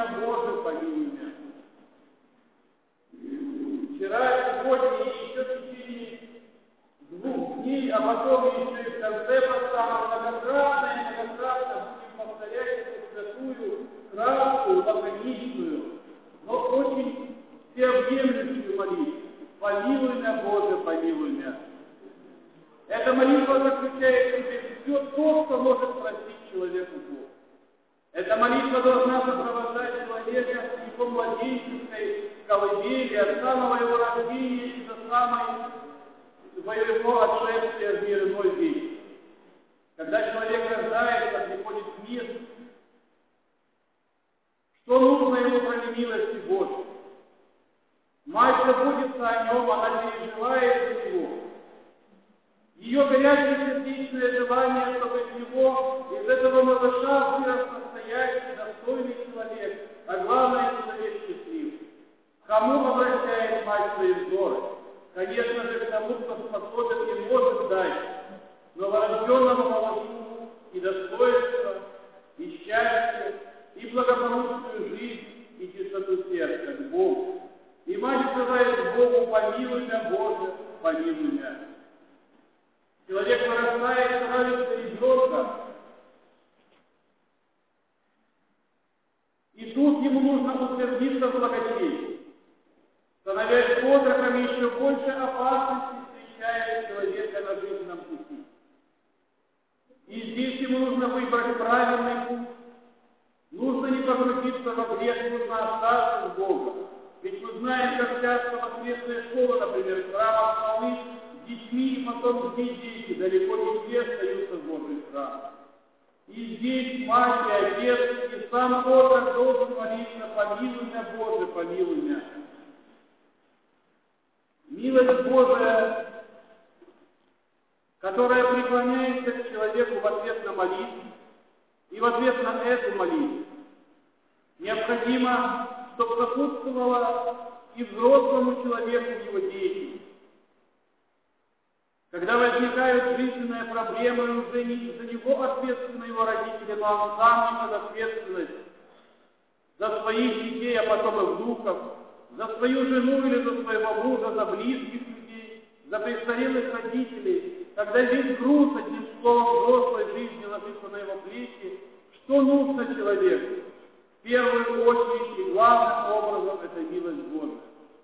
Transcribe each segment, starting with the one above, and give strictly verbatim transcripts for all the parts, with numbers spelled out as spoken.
меня, Боже, помилуй меня. Вчера, сегодня и еще в течение двух дней, а потом еще и в конце поста многократно и многократно будем повторять эту святую, краткую, лаконичную, но очень всеобъемлющую молитву. Помилуй меня, Боже, помилуй меня. Эта молитва заключает в себе все то, что может простить человеку Бог. Эта молитва должна сопровождать человека в его младенческой колыбели, от самого его рождения и до самой своего отшествия в мир иной век. Когда человек рождается, приходит в мир, что нужно ему, кроме милости Божьей? Мать заботится о нем, она переживает за него. Ее горячее сердечное желание, чтобы из него, из этого малыша вырос настоящий, достойный человек, а главное, человек счастливый. К кому обращает мать свои взоры? Конечно же, к тому, кто способен и может дать новорожденному малышу и достоинство, и счастье, и благополучную жизнь, и чистоту сердца к Богу. И мать сказает Богу: помилуй меня, Боже, помилуй меня. Человек вырастает, становится ребенком, и тут ему нужно утвердиться в благочестии. Становясь отроком, еще больше опасностей встречает человека на жизненном пути. И здесь ему нужно выбрать правильный путь. Нужно не погрузиться во грех, нужно остаться с Богом. Ведь мы знаем, как часто воскресная школа, например, в храмах полны с детьми, и потом дети далеко не все остаются в Божьих храмах. И здесь мать и отец, и сам отрок должен молиться: помилуй меня, Боже, помилуй меня. Милость Божия, которая преклоняется к человеку в ответ на молитву и в ответ на эту молитву, необходимо, чтобы сопутствовала и взрослому человеку в его деятельности. Когда возникают жизненные проблемы, уже не за него ответственны его родители, но он сам несет ответственность за своих детей, а потом и внуков, за свою жену или за своего мужа, за близких людей, за престарелых родителей. Когда весь груз, одним словом, взрослой жизни ложится на его плечи, что нужно человеку? В первую очередь и главным образом это милость Божия.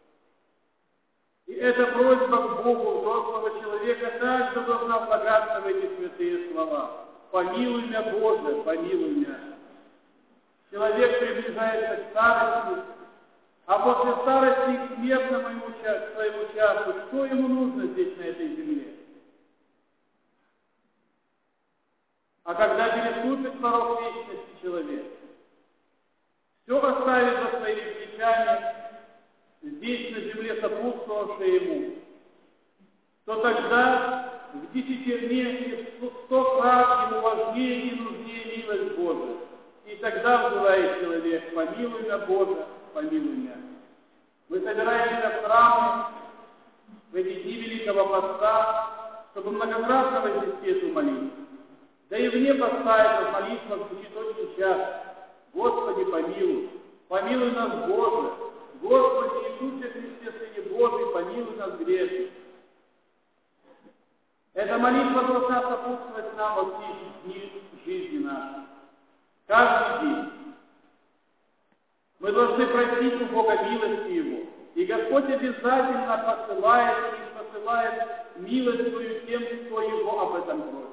И эта просьба к Богу взрослого человека также должна влагаться в эти святые слова: помилуй меня, Боже, помилуй меня. Человек приближается к старости, а после старости к смертному ему час, своему часу. Что ему нужно здесь, на этой земле? А когда переступит порог вечности человек, все оставит за своими плечами, здесь на земле сопутствовавшее ему, то тогда в десятерне и в сто крат ему важнее и нужнее милость Божия. И тогда взывает человек: помилуй меня, Боже, помилуй меня. Мы собираемся в храмы в эти дни Великого Поста, чтобы многократно вознести эту молитву. Да и вне поста эта молитва звучит очень часто: Господи, помилуй, помилуй нас, Боже, Господи Иисусе Христе, Сыне Божий, помилуй нас, грешных. Эта молитва должна сопутствовать нам во все эти дни жизни нашей. Каждый день. Мы должны просить у Бога милости Его. И Господь обязательно посылает и посылает милость свою тем, кто Его об этом просит.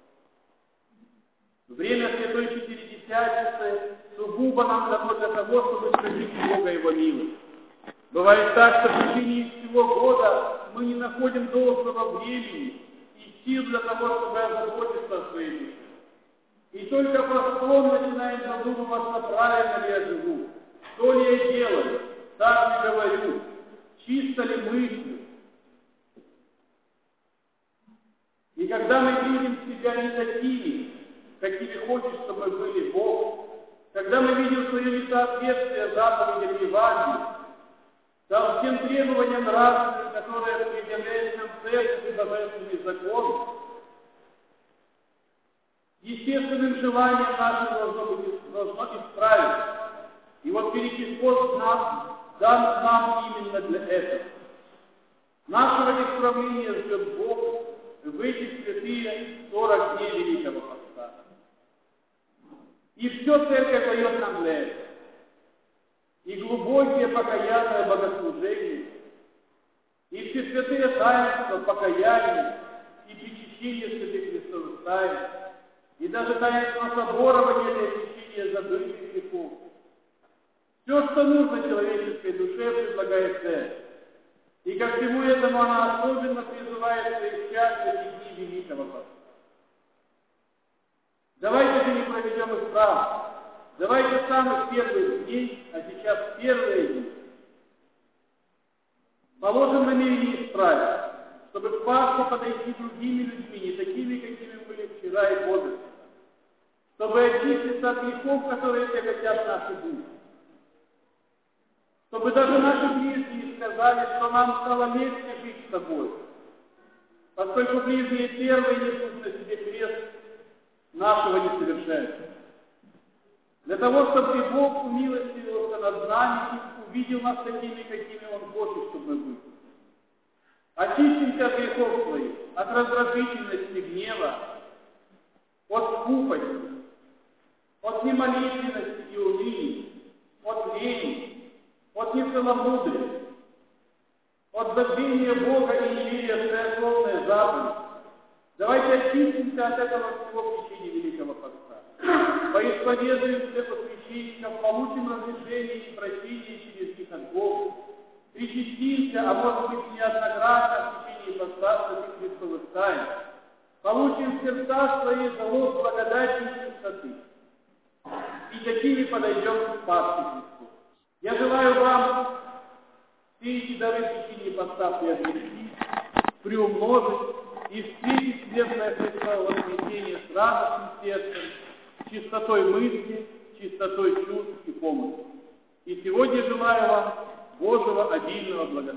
Время Святой Четыредесятницы сугубо нам дано для того, чтобы просить у Бога Его милость. Бывает так, что в течение всего года мы не находим должного времени и сил для того, чтобы озаботиться о своей душе. И только постом начинаем задумываться, правильно ли я живу, что ли я делаю, так ли говорю, чисто ли мыслю. И когда мы видим себя не такими, какими хочет, чтобы мы были Бог, когда мы видим свое несоответствие заповедям Евангелия, там тем требованиям нравственным, которые предъявляют нам церковь и божественный закон, естественным желанием нашим должно, быть, должно исправиться. И вот Великий пост нам, дан нам именно для этого. Нашего исправления ждет Бог в эти святые сорок дней Великого Поста. И все Церковь дает нам для этого. И глубокие покаянные богослужения, и все святые таинства покаяния, и причащение святых Христовых тайн, и даже таинство соборования для очищения забытых грехов. Все, что нужно человеческой душе, предлагает Церковь. И ко всему этому она особенно призывает своих чад в эти дни Великого Поста. Давайте же не проведем их правду. Давайте с самых первых дней, а сейчас первые дни, положим намерение исправить, чтобы к Пасхе подойти другими людьми, не такими, какими были вчера и позавчера, чтобы очиститься от грехов, которые тяготят наши души, чтобы даже наши ближние сказали, что нам стало легче жить с тобой, поскольку ближние первые несут на себе крест нашего несовершенства. Для того, чтобы и Бог умилостивился над нами и увидел нас такими, какими Он хочет, чтобы мы были. Очистимся от грехов своих, от раздражительности, гнева, от скупости, от немолитвенности и уныния, от лени, от нецеломудрия, от забвения Бога и неверия в церковные заповеди. Давайте очистимся от этого всего в течение Великого Поста. Поисповедуем все посвященников, получим разрешение и прощение через них от Бога. Причастимся, а может быть неоднократно в течение поста святых Христовых тайн. Получим в сердца свои залог благодати и чистоты. И такими подойдем к Пасхе Христу. Я желаю вам все эти дары в течение поста приобрести, приумножить и встретить светлое Христово воскресение с радостным сердцем, чистотой мысли, чистотой чувств и помыслов. И сегодня желаю вам Божьего обильного благословения.